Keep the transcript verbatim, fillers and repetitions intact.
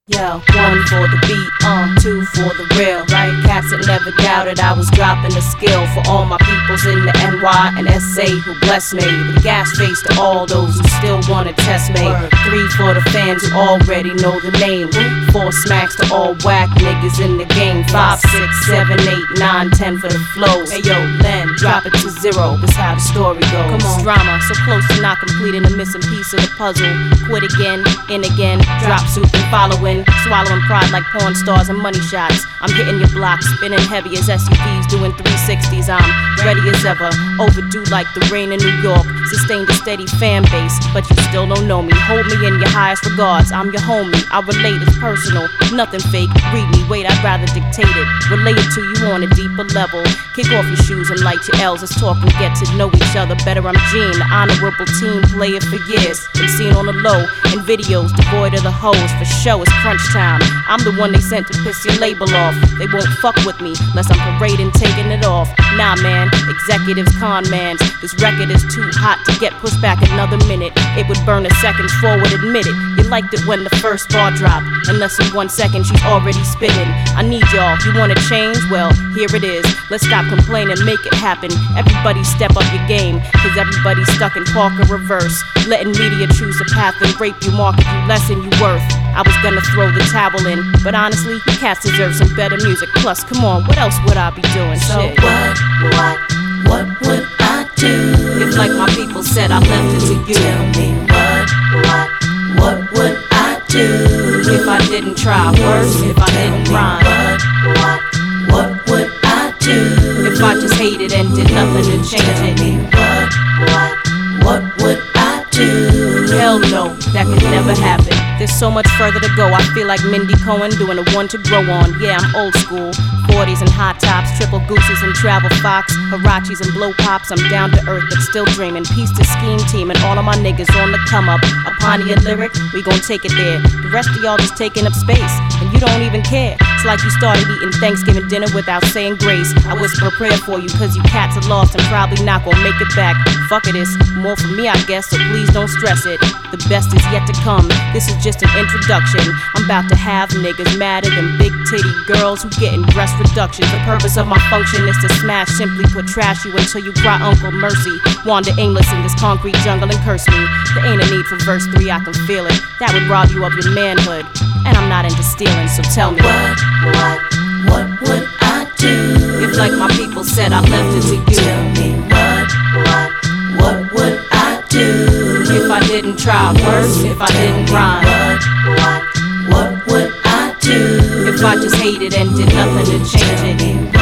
Yo, one for the beat, uh, two for the real, right? Cats that never doubted I was dropping the skill for all my peoples in the N Y and S A who bless me. The gas face to all those who still wanna test me. Three for the fans who already know the name. Four smacks to all whack niggas in the game. Five, six, seven, eight, nine, ten for the flows. Hey yo, Len, drop it to zero. This how the story goes. Come on, drama, so close to not completing the missing piece of the puzzle. Quit again, in again, drop suit and following. Swallowing pride like porn stars and money shots. I'm hitting your block, spinning heavy as S U Vs, doing three sixties. I'm ready as ever, overdue like the rain in New York. Sustained a steady fan base, but you still don't know me. Hold me in your highest regards, I'm your homie. I relate, it's personal, nothing fake. Read me, wait, I'd rather dictate it. Relate it to you on a deeper level. Kick off your shoes and light your L's. Let's talk and get to know each other better. I'm Gene, the honorable team player for years. Been seen on the low in videos devoid of the hoes. For show, it's crunch time. I'm the one they sent to piss your label off. They won't fuck with me unless I'm parading, taking it off. Nah, man, executives, con mans. This record is too hot to get pushed back another minute. It would burn a second forward, admit it. You liked it when the first bar dropped. In less than one second, she's already spitting. I need y'all. You wanna change? Well, here it is. Let's stop complaining, make it happen. Everybody step up your game, cause everybody's stuck in Parker reverse. Letting media choose a path and rape you, market you less than you worth. I was gonna throw the towel in, but honestly, you cats deserve some better music. Plus, come on, what else would I be doing? So Shit. what, what, what would I do? If like my people said, I left it to you. Tell me what, what, what would I do? If I didn't try worse, if I Tell didn't me rhyme. What, what, what would I do? If I just hated and did nothing to change Tell it. me what, what, what would I do? Hell no, that could never happen. There's so much further to go. I feel like Mindy Cohen doing a one to grow on. Yeah, I'm old school. forties and hot tops, triple gooses and travel fox, Hirachis and blow pops. I'm down to earth but still dreaming. Peace to scheme team and all of my niggas on the come up. Upon your lyric, we gon' take it there. The rest of y'all just taking up space, and you don't even care. It's like you started eating Thanksgiving dinner without saying grace. I whisper a prayer for you cause you cats are lost and probably not gon' make it back. Fuck it, it's more for me I guess, so please don't stress it. The best is yet to come. This is just an introduction. I'm about to have niggas madder than big titty girls who getting breast reductions. The purpose of my function is to smash, simply put trash you until you cry Uncle Mercy. Wander aimless in this concrete jungle and curse me. There ain't a need for verse three, I can feel it. That would rob you of your manhood, and I'm not into stealing, so tell me What, what, what would I do? if like my people said I left it to you. Tell me what, what, what would I do? If I didn't try worse, if I didn't rhyme. What, what, what would I do? If I just hated and did nothing to change Tell it. me